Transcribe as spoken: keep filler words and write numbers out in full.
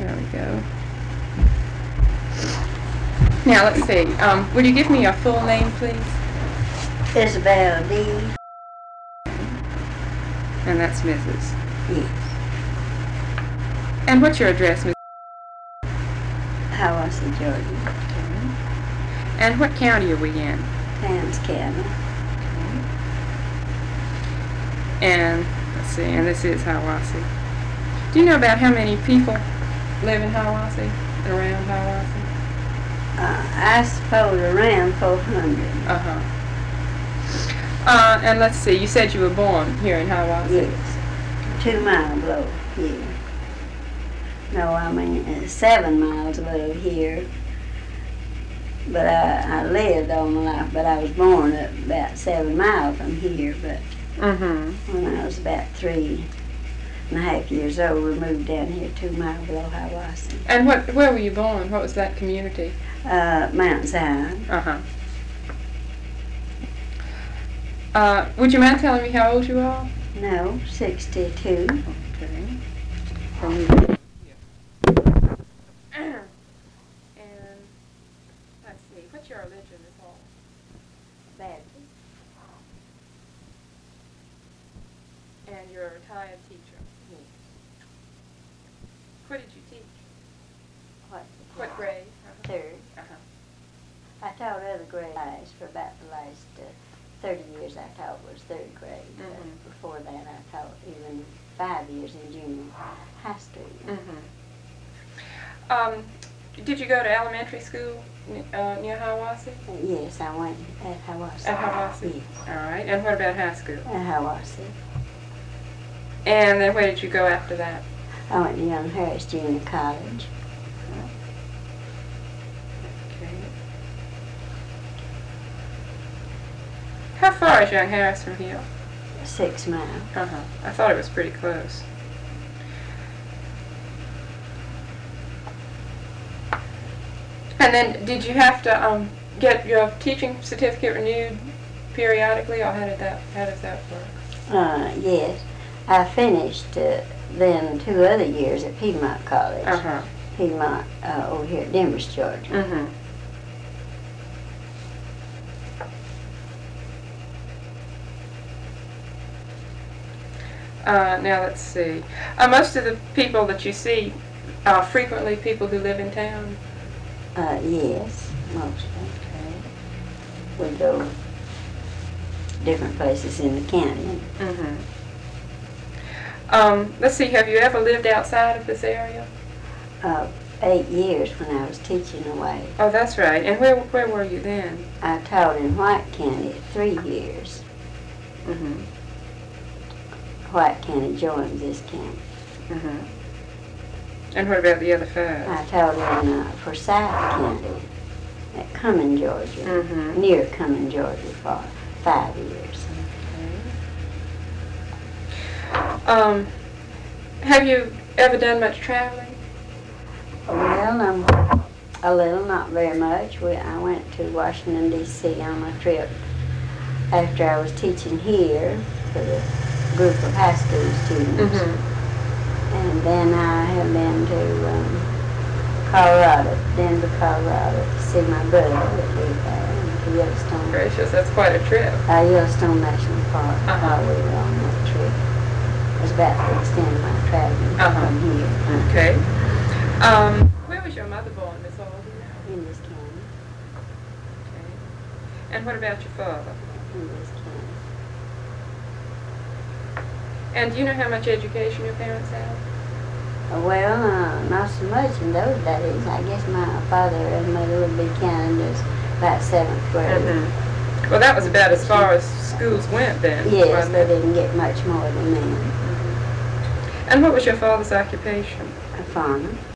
There we go. Now, let's see. Um, would you give me your full name, please? Isabel D. And that's Missus Yes. And what's your address, Missus Hiawassee, Georgia. And what county are we in? Towns County. And, let's see, and this is Hiawassee. Do you know about how many people live in Hiawassee, around Hiawassee? Uh, I suppose around four hundred. Uh-huh. Uh, and let's see, you said you were born here in Hiawassee? Yes. Two miles below here. No, I mean uh, seven miles below here. But I, I lived all my life, but I was born up about seven miles from here. But Mm-hmm. when I was about three and a half years old, we moved down here two miles below Hiawassee. And what, where were you born? What was that community? Uh, Mount Zion. Uh-huh. Uh, would you mind telling me how old you are? No, sixty-two. Okay. From you. And let's see, what's your religion, Miss Hall? Baptist. And you're a retired teacher. Yes. What did you teach? What? What grade? Uh-huh. Third. Uh-huh. I taught other grades for about the last uh, thirty years. I taught was third grade. Mhm. Uh, before that, I taught even five years in junior high school. Mm-hmm. Um, did you go to elementary school uh, near Hiawassee? Uh, yes, I went at Hiawassee. At Hiawassee? Yes, All right. And what about high school? at Hiawassee. And then where did you go after that? I went to Young Harris Junior College. Okay. How far is Young Harris from here? Six miles. Uh-huh. I thought it was pretty close. And then, did you have to um, get your teaching certificate renewed periodically, or how did that? How does that work? Uh, yes. I finished uh, then two other years at Piedmont College. Uh huh. Piedmont uh, over here at Denver, Georgia. Mm-hmm. Uh, now let's see. Uh, most of the people that you see are frequently people who live in town. Uh, yes, mostly. Okay. We go different places in the county. Mm-hmm. Um, let's see. Have you ever lived outside of this area? Uh, eight years when I was teaching away. Oh, that's right. And where where were you then? I taught in White County three years. Mm-hmm. White County joins this county. Mm-hmm. And what about the other five? I taught in uh, Forsyth County at Cumming, Georgia, Mm-hmm. near Cumming, Georgia, for five years. Okay. Um, have you ever done much traveling? Well, um, a little, not very much. We, I went to Washington, D C on a trip after I was teaching here for the group of high school students. Mm-hmm. And then I have been to um, Colorado, Denver, Colorado, to see my brother that lived there, and to Yellowstone. Gracious, that's quite a trip. Uh, Yellowstone National Park, Uh-huh. while we were on that trip. It was about to extend my traveling Uh-huh. from here. Okay. Um, where was your mother born, Miss Alden? In this county. Okay. And what about your father? In this county. And do you know how much education your parents had? Uh, Well, uh, not so much in those days. I guess my father and mother would be counted as about seventh grade. Mm-hmm. Well, that was about as far as schools went then. Yes, wasn't they it? didn't get much more than me. Mm-hmm. And what was your father's occupation? A farmer.